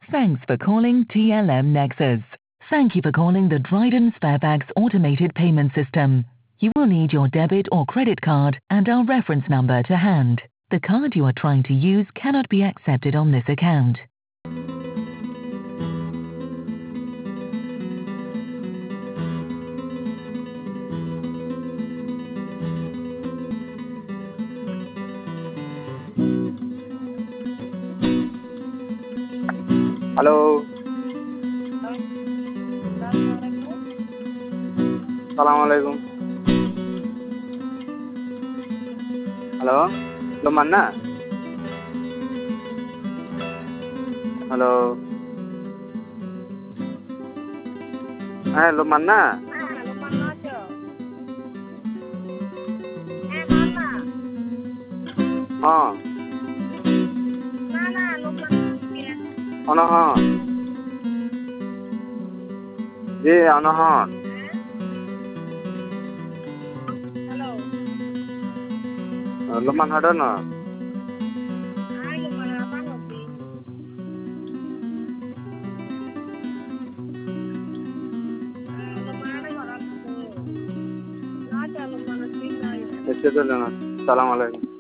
Thanks for calling TLM Nexus. Thank you for calling the Dryden Sparebags automated payment system. You will need your debit or credit card and our reference number to hand. The card you are trying to use cannot be accepted on this account. Halo. Assalamualaikum. Halo. Lu mana? Halo. Lu mana? Oh. Ono hon. Ono hon. Lu mana ada no? Assalamualaikum.